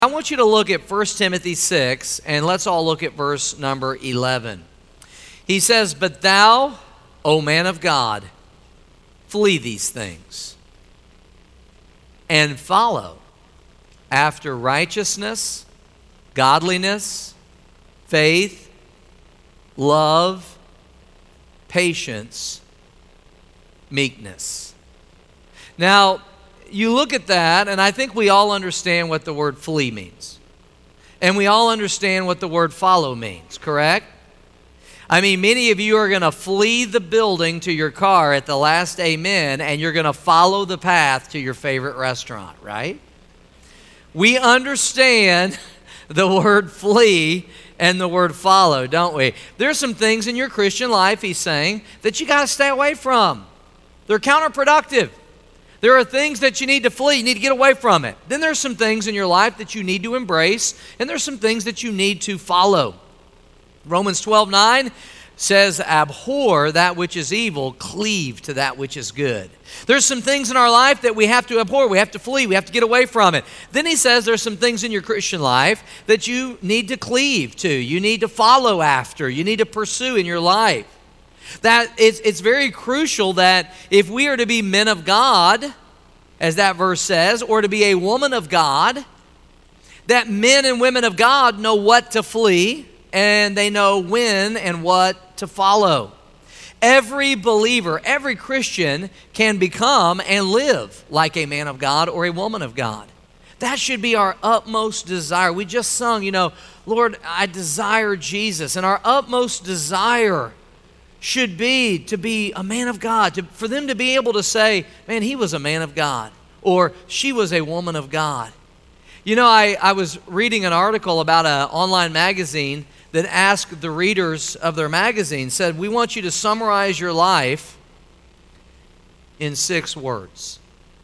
I want you to look at 1 Timothy 6, and let's all look at verse number 11. He says, "But thou, O man of God, flee these things, and follow after righteousness, godliness, faith, love, patience, meekness." Now, you look at that, and I think we all understand what the word flee means. And we all understand what the word follow means, correct? I mean, many of you are going to flee the building to your car at the last amen, and you're going to follow the path to your favorite restaurant, right? We understand the word flee and the word follow, don't we? There's some things in your Christian life, he's saying, that you got to stay away from. They're counterproductive. There are things that you need to flee. You need to get away from it. Then there's some things in your life that you need to embrace, and there's some things that you need to follow. Romans 12:9 says, "Abhor that which is evil, cleave to that which is good." There's some things in our life that we have to abhor, we have to flee, we have to get away from it. Then he says there's some things in your Christian life that you need to cleave to, you need to follow after, you need to pursue in your life. That it's very crucial that if we are to be men of God, as that verse says, or to be a woman of God, that men and women of God know what to flee and they know when and what to follow. Every believer, every Christian can become and live like a man of God or a woman of God. That should be our utmost desire. We just sung, Lord, I desire Jesus. And our utmost desire should be to be a man of God, for them to be able to say, man, he was a man of God, or she was a woman of God. I was reading an article about an online magazine that asked the readers of their magazine, said, we want you to summarize your life in 6 words.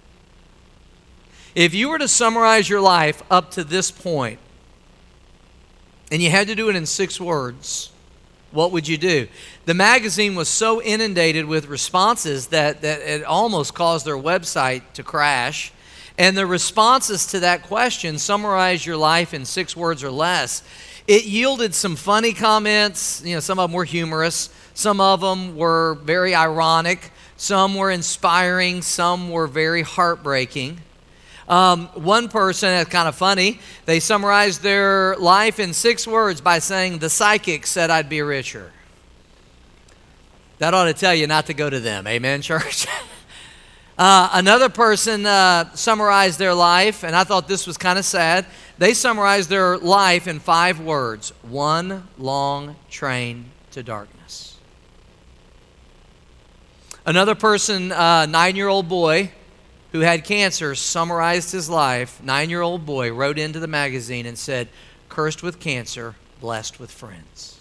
If you were to summarize your life up to this point, and you had to do it in 6 words, what would you do? The magazine was so inundated with responses that it almost caused their website to crash. And the responses to that question, summarize your life in 6 words or less, it yielded some funny comments. Some of them were humorous. Some of them were very ironic. Some were inspiring. Some were very heartbreaking. One person, that's kind of funny, they summarized their life in 6 words by saying, the psychic said I'd be richer. That ought to tell you not to go to them. Amen, church? Another person summarized their life, and I thought this was kind of sad. They summarized their life in 5 words. One long train to darkness. Another person, 9-year-old boy who had cancer, summarized his life. 9-year-old boy wrote into the magazine and said, cursed with cancer, blessed with friends.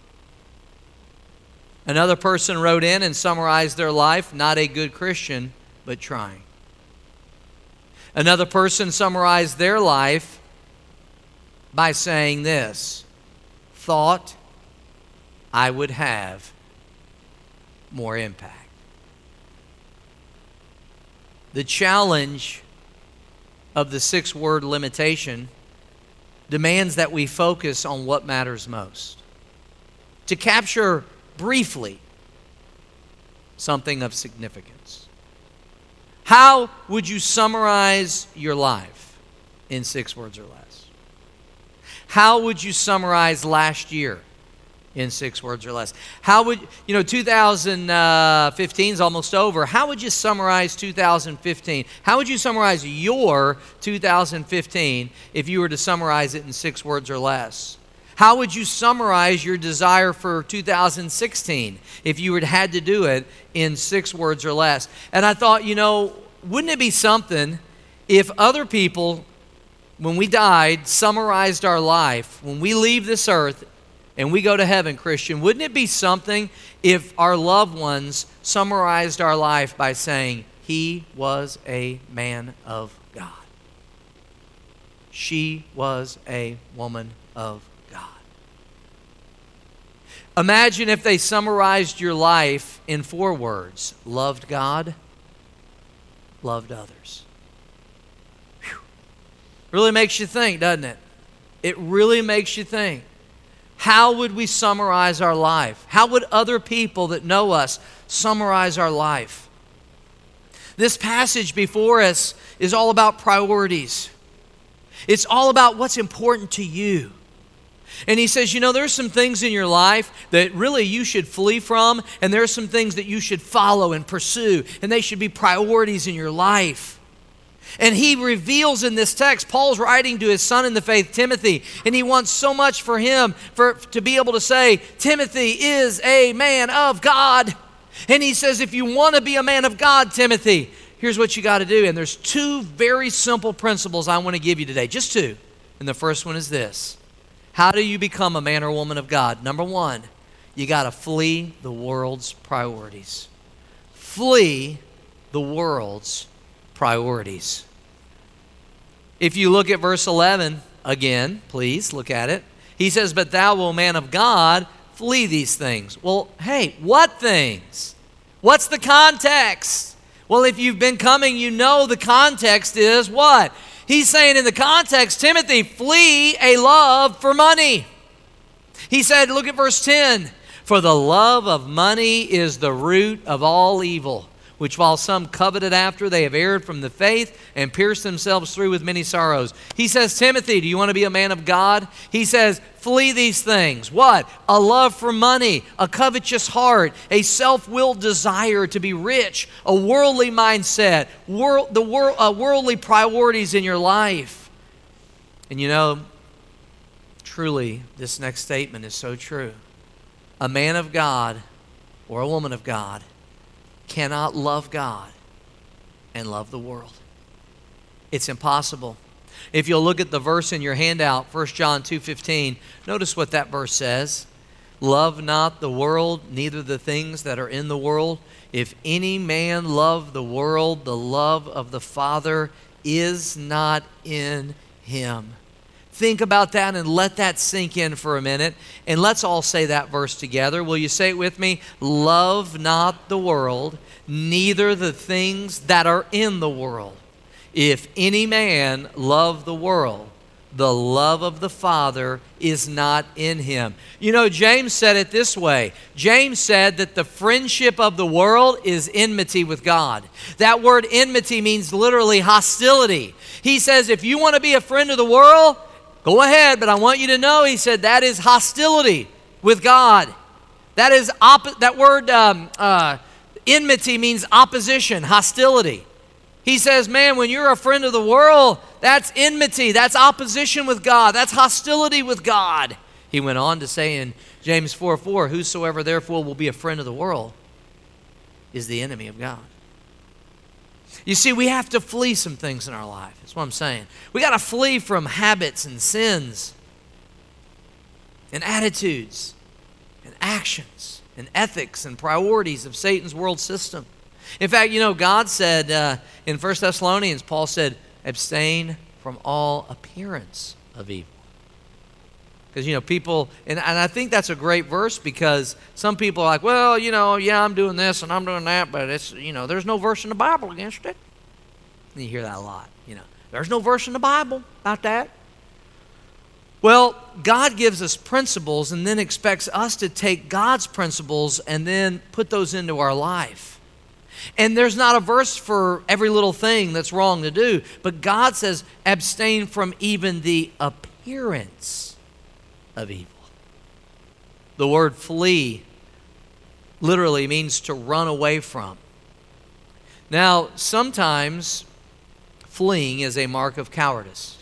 Another person wrote in and summarized their life, not a good Christian, but trying. Another person summarized their life by saying this, thought I would have more impact. The challenge of the 6-word limitation demands that we focus on what matters most. To capture briefly something of significance. How would you summarize your life in 6 words or less? How would you summarize last year in 6 words or less? How would, 2015 is almost over. How would you summarize 2015? How would you summarize your 2015 if you were to summarize it in 6 words or less? How would you summarize your desire for 2016 if you had to do it in 6 words or less? And I thought, wouldn't it be something if other people, when we died, summarized our life, when we leave this earth and we go to heaven, Christian, wouldn't it be something if our loved ones summarized our life by saying, he was a man of God. She was a woman of God. Imagine if they summarized your life in 4 words. Loved God, loved others. Whew. Really makes you think, doesn't it? It really makes you think. How would we summarize our life? How would other people that know us summarize our life? This passage before us is all about priorities. It's all about what's important to you. And he says, you know, there's some things in your life that really you should flee from, and there's some things that you should follow and pursue, and they should be priorities in your life. And he reveals in this text, Paul's writing to his son in the faith, Timothy, and he wants so much for him to be able to say, Timothy is a man of God. And he says, if you want to be a man of God, Timothy, here's what you got to do. And there's two very simple principles I want to give you today, just two. And the first one is this. How do you become a man or woman of God? Number one, you got to flee the world's priorities. Flee the world's priorities. If you look at verse 11 again, please look at it. He says, but thou, O man of God, flee these things. Well, hey, what things? What's the context? Well, if you've been coming, you know the context is what? He's saying in the context, Timothy, flee a love for money. He said, look at verse 10, for the love of money is the root of all evil, which while some coveted after, they have erred from the faith and pierced themselves through with many sorrows. He says, Timothy, do you want to be a man of God? He says, flee these things. What? A love for money, a covetous heart, a self-willed desire to be rich, a worldly mindset, worldly priorities in your life. And you know, truly, this next statement is so true. A man of God or a woman of God cannot love God and love the world. It's impossible. If you'll look at the verse in your handout, 1 John 2:15, notice what that verse says. Love not the world, neither the things that are in the world. If any man love the world, the love of the Father is not in him. Think about that and let that sink in for a minute. And let's all say that verse together. Will you say it with me? Love not the world, neither the things that are in the world. If any man love the world, the love of the Father is not in him. You know, James said it this way. James said that the friendship of the world is enmity with God. That word enmity means literally hostility. He says if you want to be a friend of the world, go ahead, but I want you to know, he said, that is hostility with God. That is that word enmity means opposition, hostility. He says, man, when you're a friend of the world, that's enmity, that's opposition with God, that's hostility with God. He went on to say in James 4:4, whosoever therefore will be a friend of the world is the enemy of God. You see, we have to flee some things in our life. That's what I'm saying. We got to flee from habits and sins and attitudes and actions and ethics and priorities of Satan's world system. In fact, you know, God said in 1 Thessalonians, Paul said, abstain from all appearance of evil. Because, you know, people, and I think that's a great verse because some people are like, well, you know, yeah, I'm doing this and I'm doing that, but it's, you know, there's no verse in the Bible against it. And you hear that a lot, you know. There's no verse in the Bible about that. Well, God gives us principles and then expects us to take God's principles and then put those into our life. And there's not a verse for every little thing that's wrong to do, but God says abstain from even the appearance of evil. The word flee literally means to run away from. Now, sometimes fleeing is a mark of cowardice.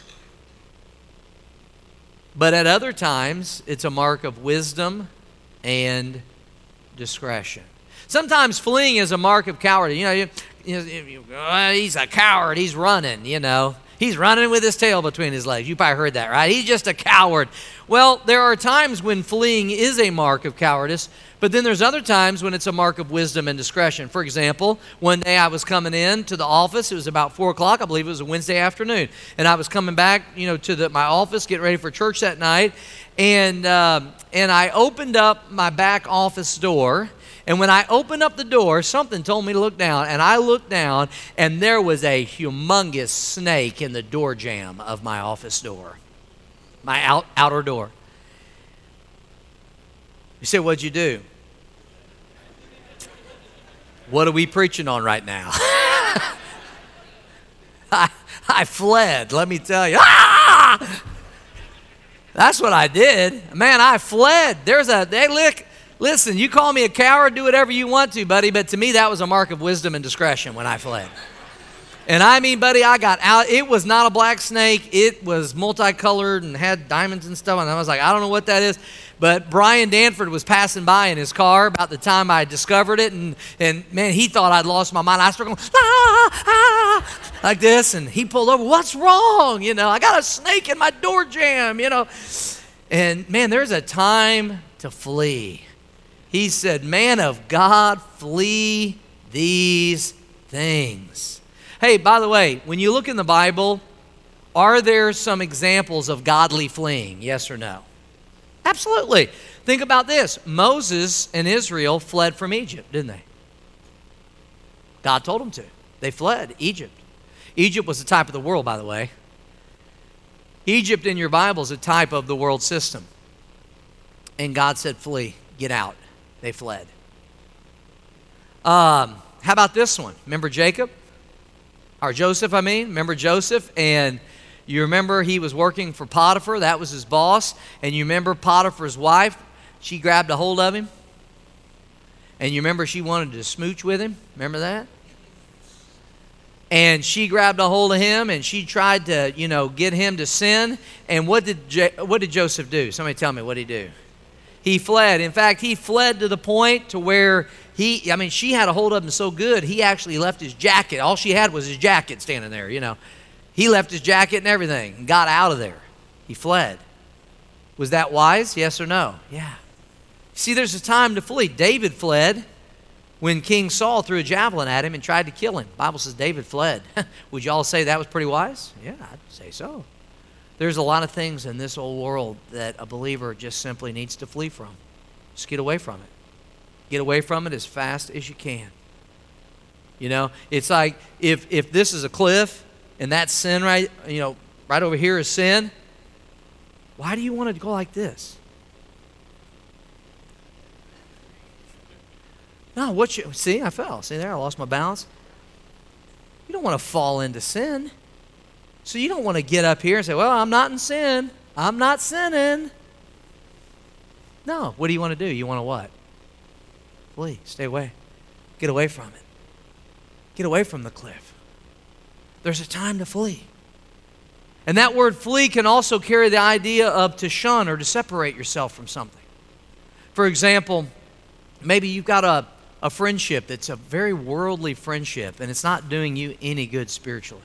But at other times, it's a mark of wisdom and discretion. Sometimes fleeing is a mark of cowardice. He's a coward. He's running, you know. He's running with his tail between his legs. You probably heard that, right? He's just a coward. Well, there are times when fleeing is a mark of cowardice, but then there's other times when it's a mark of wisdom and discretion. For example, one day I was coming in to the office. It was about 4 o'clock. I believe it was a Wednesday afternoon. And I was coming back, to my office, getting ready for church that night. And I opened up my back office door. And when I opened up the door, something told me to look down, and I looked down, and there was a humongous snake in the door jamb of my office door, my outer door. You say, what'd you do? What are we preaching on right now? I fled, let me tell you. Ah! That's what I did. Man, I fled. Listen, you call me a coward, do whatever you want to, buddy, but to me that was a mark of wisdom and discretion when I fled. And I mean, buddy, I got out. It was not a black snake. It was multicolored and had diamonds and stuff. And I was like, I don't know what that is. But Brian Danford was passing by in his car about the time I discovered it. And man, he thought I'd lost my mind. I started going, ah, ah, like this. And he pulled over. What's wrong? You know, I got a snake in my door jamb, you know. And man, there's a time to flee. He said, man of God, flee these things. Hey, by the way, when you look in the Bible, are there some examples of godly fleeing? Yes or no? Absolutely. Think about this. Moses and Israel fled from Egypt, didn't they? God told them to. They fled Egypt. Egypt was a type of the world, by the way. Egypt in your Bible is a type of the world system. And God said, flee, get out. They fled. How about this one? Remember Jacob? Or Joseph, I mean. Remember Joseph? And you remember he was working for Potiphar. That was his boss. And you remember Potiphar's wife? She grabbed a hold of him. And you remember she wanted to smooch with him? Remember that? And she grabbed a hold of him and she tried to, get him to sin. And what did Joseph do? Somebody tell me, what did he do? He fled. In fact, he fled to the point to where she had a hold of him so good, he actually left his jacket. All she had was his jacket standing there, He left his jacket and everything and got out of there. He fled. Was that wise? Yes or no? Yeah. See, there's a time to flee. David fled when King Saul threw a javelin at him and tried to kill him. The Bible says David fled. Would you all say that was pretty wise? Yeah, I'd say so. There's a lot of things in this old world that a believer just simply needs to flee from. Just get away from it. Get away from it as fast as you can. It's like if this is a cliff and that's sin right over here is sin, why do you want to go like this? No, see, I fell. See there, I lost my balance. You don't want to fall into sin. So you don't want to get up here and say, well, I'm not in sin. I'm not sinning. No, what do you want to do? You want to what? Flee, stay away. Get away from it. Get away from the cliff. There's a time to flee. And that word flee can also carry the idea of to shun or to separate yourself from something. For example, maybe you've got a friendship that's a very worldly friendship and it's not doing you any good spiritually.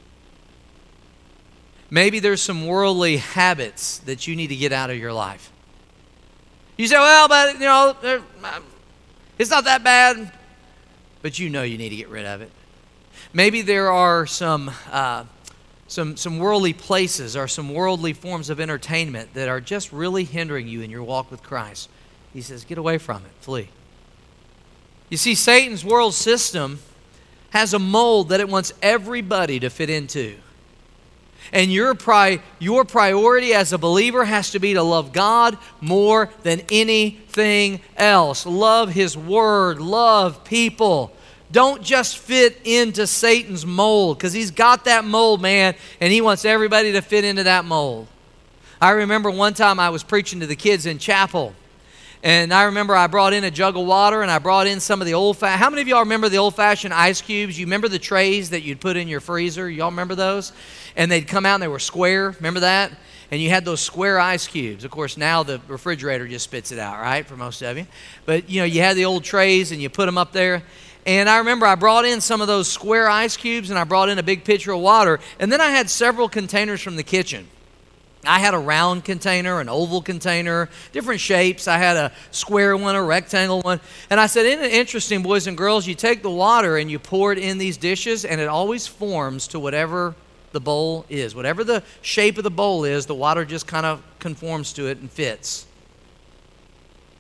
Maybe there's some worldly habits that you need to get out of your life. You say, well, but, it's not that bad. But you need to get rid of it. Maybe there are some worldly places or some worldly forms of entertainment that are just really hindering you in your walk with Christ. He says, get away from it. Flee. You see, Satan's world system has a mold that it wants everybody to fit into. And your priority as a believer has to be to love God more than anything else. Love His Word. Love people. Don't just fit into Satan's mold, because he's got that mold, man, and he wants everybody to fit into that mold. I remember one time I was preaching to the kids in chapel. And I remember I brought in a jug of water and I brought in some of the old-fashioned... How many of y'all remember the old-fashioned ice cubes? You remember the trays that you'd put in your freezer? Y'all remember those? And they'd come out and they were square. Remember that? And you had those square ice cubes. Of course, now the refrigerator just spits it out, right, for most of you. But, you had the old trays and you put them up there. And I remember I brought in some of those square ice cubes and I brought in a big pitcher of water. And then I had several containers from the kitchen. I had a round container, an oval container, different shapes. I had a square one, a rectangle one. And I said, isn't it interesting, boys and girls, you take the water and you pour it in these dishes and it always forms to whatever the bowl is. Whatever the shape of the bowl is, the water just kind of conforms to it and fits.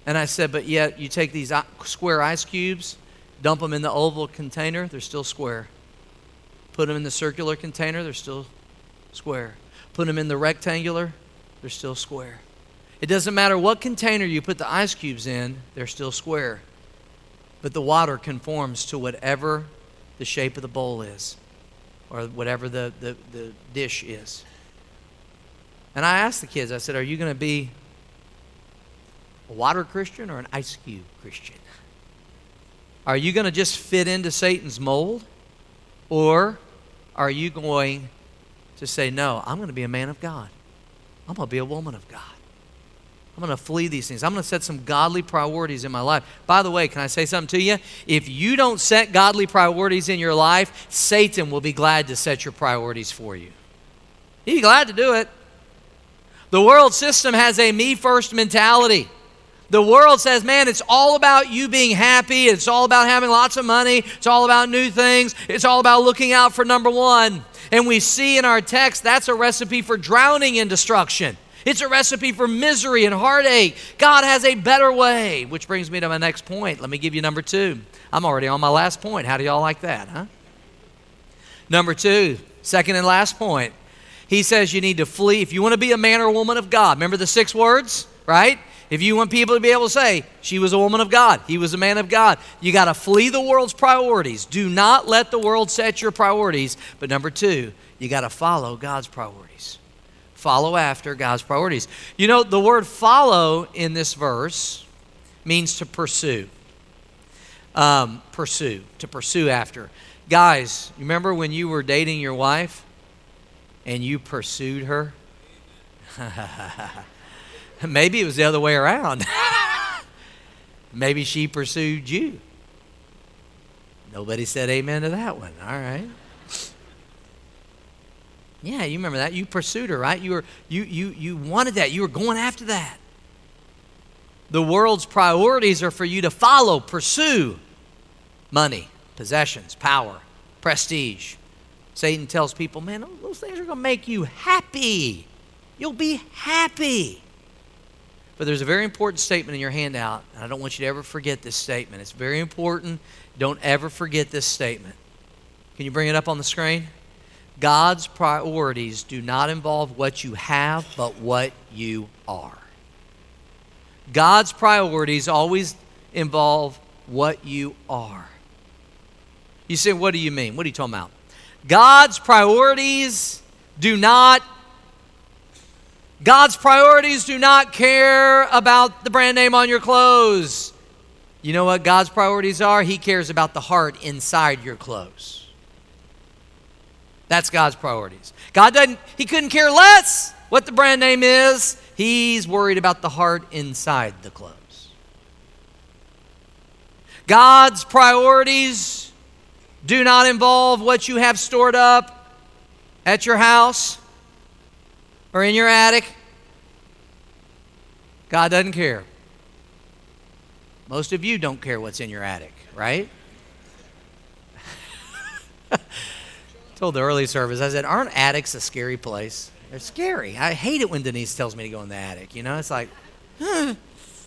And I said, but yet you take these square ice cubes, dump them in the oval container, they're still square. Put them in the circular container, they're still square. Put them in the rectangular, they're still square. It doesn't matter what container you put the ice cubes in, they're still square. But the water conforms to whatever the shape of the bowl is, or whatever the dish is. And I asked the kids, I said, are you going to be a water Christian or an ice cube Christian? Are you going to just fit into Satan's mold? Or are you going to say, no, I'm going to be a man of God. I'm going to be a woman of God. I'm going to flee these things. I'm going to set some godly priorities in my life. By the way, can I say something to you? If you don't set godly priorities in your life, Satan will be glad to set your priorities for you. He'd be glad to do it. The world system has a me-first mentality. The world says, man, it's all about you being happy. It's all about having lots of money. It's all about new things. It's all about looking out for number one. And we see in our text that's a recipe for drowning in destruction. It's a recipe for misery and heartache. God has a better way, which brings me to my next point. Let me give you number 2. I'm already on my last point. How do y'all like that, huh? Number 2, second and last point. He says you need to flee. If you want to be a man or a woman of God, remember the 6 words, right? If you want people to be able to say, she was a woman of God, he was a man of God, you got to flee the world's priorities. Do not let the world set your priorities. But number 2, you got to follow God's priorities. Follow after God's priorities. You know, the word follow in this verse means to pursue. To pursue after. Guys, you remember when you were dating your wife and you pursued her? Maybe it was the other way around. Maybe she pursued you. Nobody said amen to that one. All right. Yeah, you remember that. You pursued her, right? You wanted that. You were going after that. The world's priorities are for you to follow, pursue money, possessions, power, prestige. Satan tells people, man, those things are going to make you happy. You'll be happy. But there's a very important statement in your handout, and I don't want you to ever forget this statement. It's very important. Don't ever forget this statement. Can you bring it up on the screen? God's priorities do not involve what you have, but what you are. God's priorities always involve what you are. You say, what do you mean? What are you talking about? God's priorities do not care about the brand name on your clothes. You know what God's priorities are? He cares about the heart inside your clothes. That's God's priorities. He couldn't care less what the brand name is. He's worried about the heart inside the clothes. God's priorities do not involve what you have stored up at your house or in your attic. God doesn't care. Most of you don't care what's in your attic, right? Told the early service, I said, aren't attics a scary place? They're scary. I hate it when Denise tells me to go in the attic. You know, it's like, God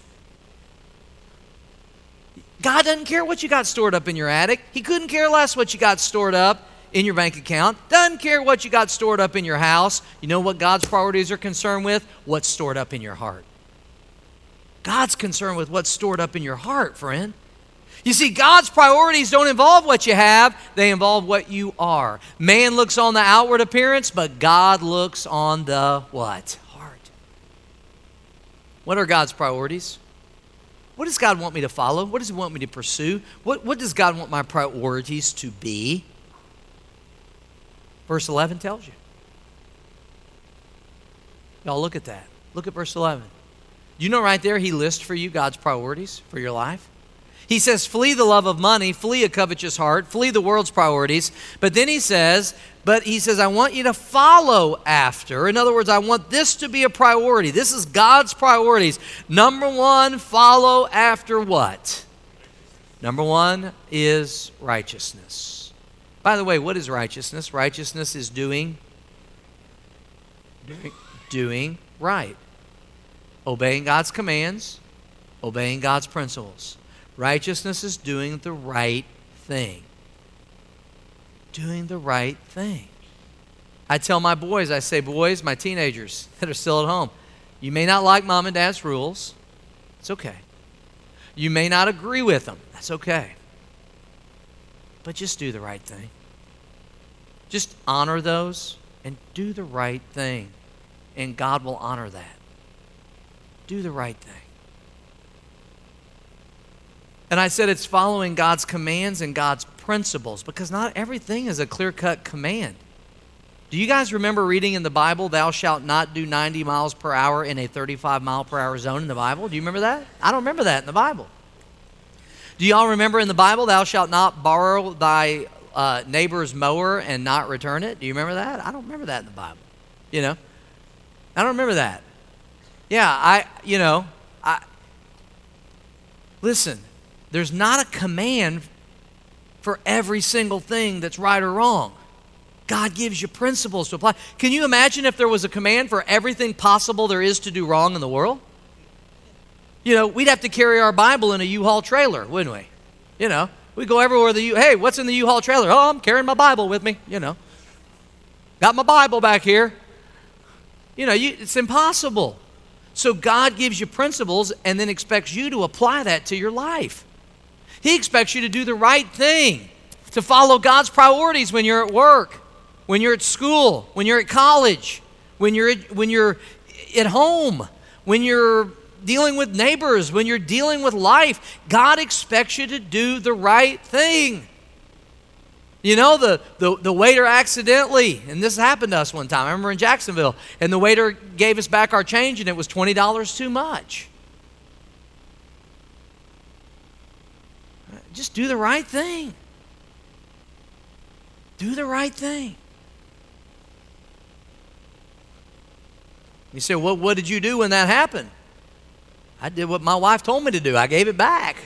doesn't care what you got stored up in your attic. He couldn't care less what you got stored up in your bank account. Doesn't care what you got stored up in your house. You know what God's priorities are concerned with? What's stored up in your heart. God's concerned with what's stored up in your heart, friend. You see, God's priorities don't involve what you have. They involve what you are. Man looks on the outward appearance, but God looks on the what? Heart. What are God's priorities? What does God want me to follow? What does He want me to pursue? What does God want my priorities to be? Verse 11 tells you. Y'all look at that. Look at verse 11. You know right there He lists for you God's priorities for your life? He says, flee the love of money, flee a covetous heart, flee the world's priorities. But then he says, I want you to follow after. In other words, I want this to be a priority. This is God's priorities. Number 1, follow after what? Number 1 is righteousness. By the way, what is righteousness? Righteousness is doing right. Obeying God's commands, obeying God's principles. Righteousness is doing the right thing. Doing the right thing. I tell my boys, I say, boys, my teenagers that are still at home, you may not like mom and dad's rules. It's okay. You may not agree with them. That's okay. But just do the right thing. Just honor those and do the right thing. And God will honor that. Do the right thing. And I said it's following God's commands and God's principles, because not everything is a clear-cut command. Do you guys remember reading in the Bible, thou shalt not do 90 miles per hour in a 35-mile-per-hour zone in the Bible? Do you remember that? I don't remember that in the Bible. Do y'all remember in the Bible, thou shalt not borrow thy neighbor's mower and not return it? Do you remember that? I don't remember that in the Bible. You know? I don't remember that. Yeah, listen, there's not a command for every single thing that's right or wrong. God gives you principles to apply. Can you imagine if there was a command for everything possible there is to do wrong in the world? You know, we'd have to carry our Bible in a U-Haul trailer, wouldn't we? You know, we go everywhere. Hey, what's in the U-Haul trailer? Oh, I'm carrying my Bible with me, you know. Got my Bible back here. You know, it's impossible. So God gives you principles and then expects you to apply that to your life. He expects you to do the right thing, to follow God's priorities when you're at work, when you're at school, when you're at college, when you're at home, when you're dealing with neighbors, when you're dealing with life. God expects you to do the right thing. You know, the waiter accidentally, and this happened to us one time, I remember in Jacksonville, and the waiter gave us back our change and it was $20 too much. Just do the right thing. Do the right thing. You say, well, what did you do when that happened? I did what my wife told me to do. I gave it back.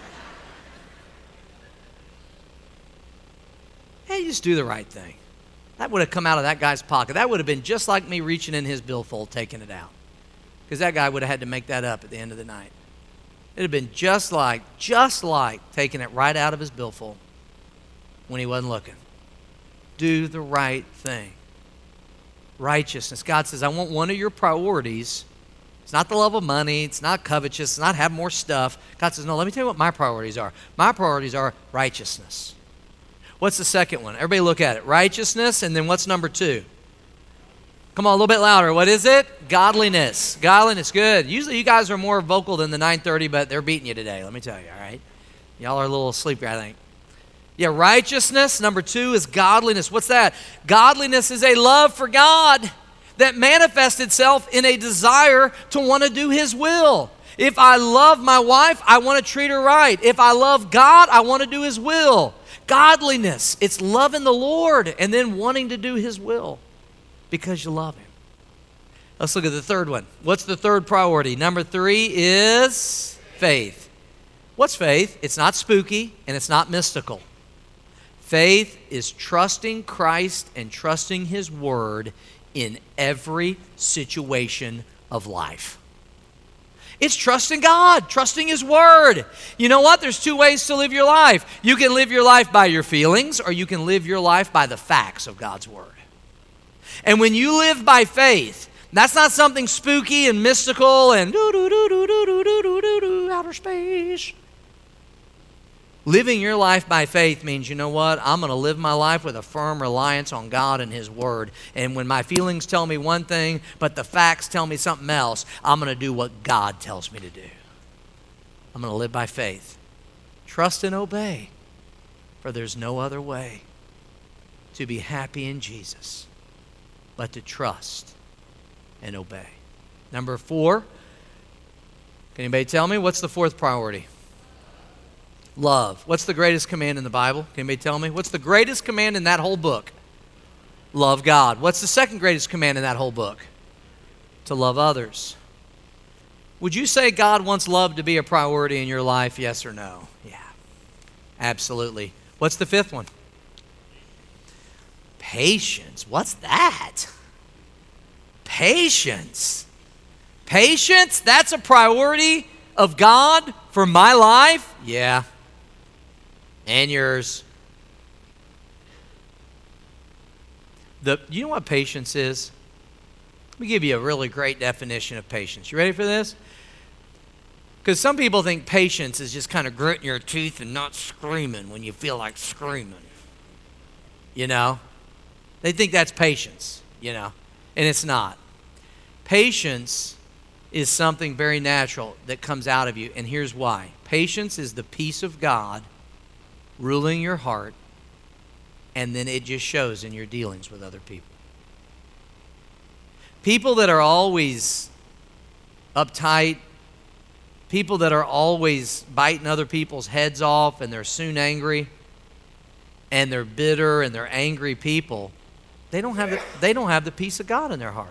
Hey, just do the right thing. That would have come out of that guy's pocket. That would have been just like me reaching in his billfold, taking it out. Because that guy would have had to make that up at the end of the night. It would have been just like taking it right out of his billfold when he wasn't looking. Do the right thing. Righteousness. God says, I want one of your priorities. It's not the love of money. It's not covetous. It's not have more stuff. God says, no, let me tell you what my priorities are. My priorities are righteousness. What's the second one? Everybody look at it. Righteousness, and then what's number 2? Come on, a little bit louder. What is it? Godliness. Godliness, good. Usually you guys are more vocal than the 9:30, but they're beating you today, let me tell you, all right? Y'all are a little sleepy, I think. Yeah, righteousness. Number 2 is godliness. What's that? Godliness is a love for God that manifests itself in a desire to want to do His will. If I love my wife, I want to treat her right. If I love God, I want to do His will. Godliness, it's loving the Lord and then wanting to do His will because you love Him. Let's look at the third one. What's the third priority? Number 3 is faith. What's faith? It's not spooky and it's not mystical. Faith is trusting Christ and trusting His Word in every situation of life. It's trusting God, trusting His Word. You know what? There's 2 ways to live your life. You can live your life by your feelings, or you can live your life by the facts of God's Word. And when you live by faith, that's not something spooky and mystical and outer space. Living your life by faith means, you know what? I'm going to live my life with a firm reliance on God and His Word. And when my feelings tell me one thing, but the facts tell me something else, I'm going to do what God tells me to do. I'm going to live by faith. Trust and obey, for there's no other way to be happy in Jesus but to trust and obey. Number 4, can anybody tell me what's the 4th priority? Love. What's the greatest command in the Bible? Can anybody tell me? What's the greatest command in that whole book? Love God. What's the second greatest command in that whole book? To love others. Would you say God wants love to be a priority in your life, yes or no? Yeah, absolutely. What's the 5th one? Patience. What's that? Patience. Patience, that's a priority of God for my life? Yeah. And yours. You know what patience is? Let me give you a really great definition of patience. You ready for this? Because some people think patience is just kind of gritting your teeth and not screaming when you feel like screaming. You know? They think that's patience, you know, and it's not. Patience is something very natural that comes out of you, and here's why. Patience is the peace of God ruling your heart, and then it just shows in your dealings with other people. People that are always uptight, people that are always biting other people's heads off, and they're soon angry, and they're bitter, and they're angry people, they don't have the peace of God in their heart.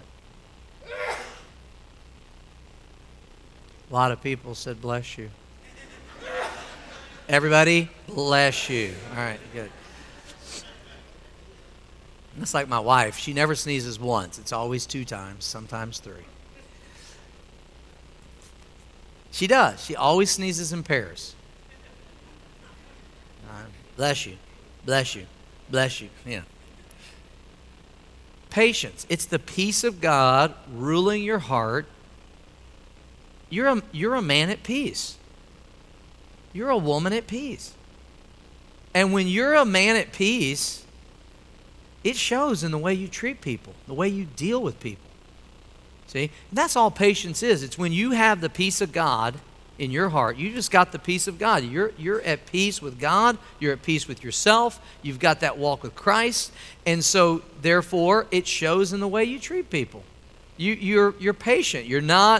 A lot of people said, bless you. Everybody, bless you. All right, good. That's like my wife. She never sneezes once. It's always 2 times, sometimes 3. She does. She always sneezes in pairs. Bless you. Bless you. Bless you. Yeah. Patience. It's the peace of God ruling your heart. You're a man at peace. You're a woman at peace. And when you're a man at peace, it shows in the way you treat people, the way you deal with people. See? And that's all patience is. It's when you have the peace of God in your heart. You just got the peace of God. You're at peace with God. You're at peace with yourself. You've got that walk with Christ. And so, therefore, it shows in the way you treat people. You're patient. You're not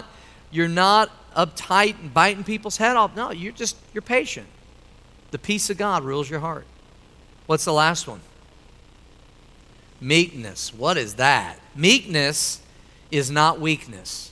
uptight and biting people's head off. No, you're patient. The peace of God rules your heart. What's the last one? Meekness. What is that? Meekness is not weakness.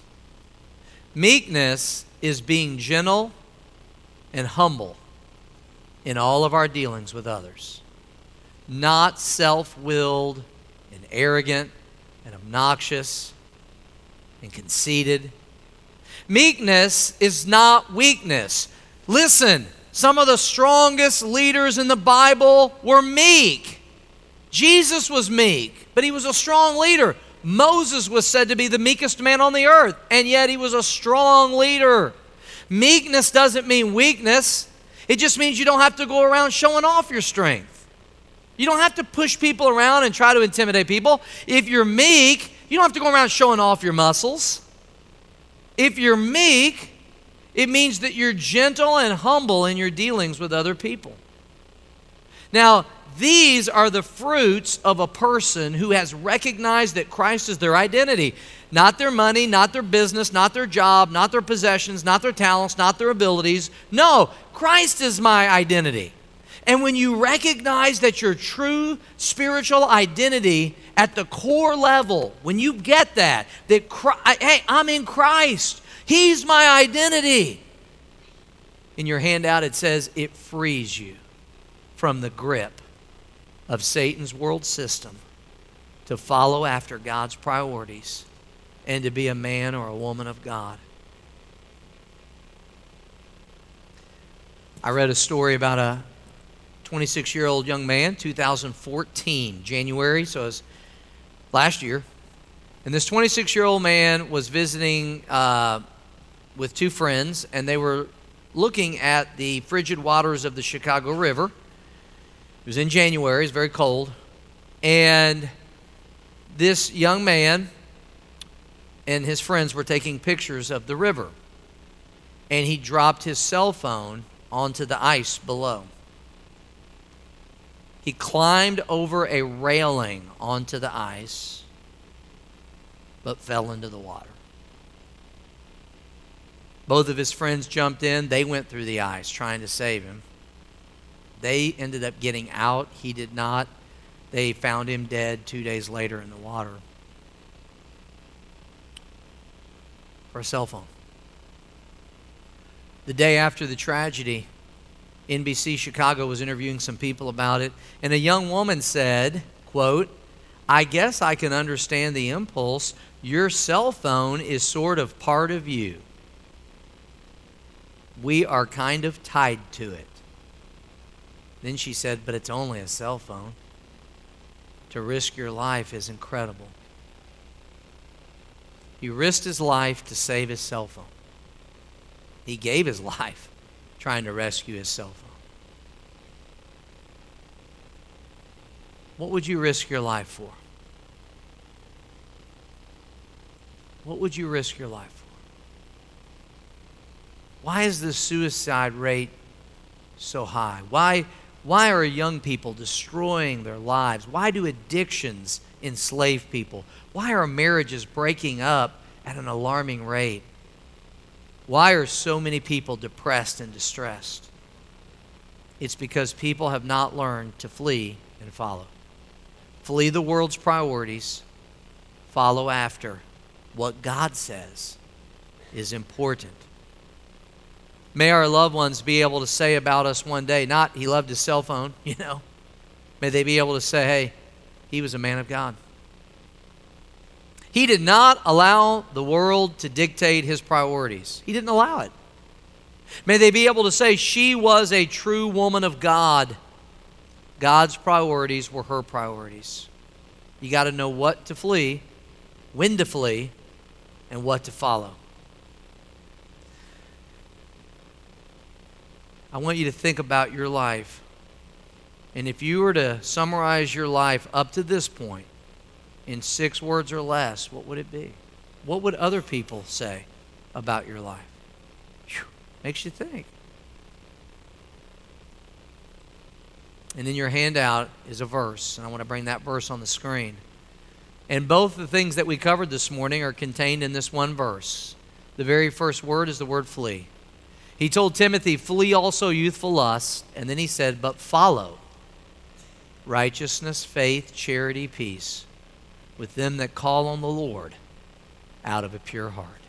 Meekness is being gentle and humble in all of our dealings with others. Not self-willed and arrogant and obnoxious and conceited. Meekness is not weakness. Listen, some of the strongest leaders in the Bible were meek. Jesus was meek, but he was a strong leader. Moses was said to be the meekest man on the earth, and yet he was a strong leader. Meekness doesn't mean weakness. It just means you don't have to go around showing off your strength. You don't have to push people around and try to intimidate people. If you're meek, you don't have to go around showing off your muscles. If you're meek, it means that you're gentle and humble in your dealings with other people. Now, these are the fruits of a person who has recognized that Christ is their identity. Not their money, not their business, not their job, not their possessions, not their talents, not their abilities. No, Christ is my identity. And when you recognize that your true spiritual identity at the core level, when you get that hey, I'm in Christ. He's my identity. In your handout it says it frees you from the grip of Satan's world system to follow after God's priorities and to be a man or a woman of God. I read a story about a 26-year-old young man, 2014, January, so it was last year. And this 26-year-old man was visiting with 2 friends, and they were looking at the frigid waters of the Chicago River. It was in January, it was very cold. And this young man and his friends were taking pictures of the river. And he dropped his cell phone onto the ice below. He climbed over a railing onto the ice, but fell into the water. Both of his friends jumped in. They went through the ice trying to save him. They ended up getting out. He did not. They found him dead 2 days later in the water. For a cell phone. The day after the tragedy, NBC Chicago was interviewing some people about it, and a young woman said, quote, "I guess I can understand the impulse. Your cell phone is sort of part of you." We are kind of tied to it. Then she said, but it's only a cell phone. To risk your life is incredible. He risked his life to save his cell phone. He gave his life trying to rescue his cell phone. What would you risk your life for? What would you risk your life for? Why is the suicide rate so high? Why are young people destroying their lives? Why do addictions enslave people? Why are marriages breaking up at an alarming rate? Why are so many people depressed and distressed? It's because people have not learned to flee and follow. Flee the world's priorities. Follow after what God says is important. May our loved ones be able to say about us one day, not he loved his cell phone, May they be able to say, hey, he was a man of God. He did not allow the world to dictate his priorities. He didn't allow it. May they be able to say she was a true woman of God. God's priorities were her priorities. You got to know what to flee, when to flee, and what to follow. I want you to think about your life. And if you were to summarize your life up to this point in 6 words or less, what would it be? What would other people say about your life? Whew, makes you think. And in your handout is a verse, and I want to bring that verse on the screen. And both the things that we covered this morning are contained in this one verse. The very first word is the word flee. He told Timothy, flee also youthful lust, and then he said, but follow righteousness, faith, charity, peace with them that call on the Lord out of a pure heart.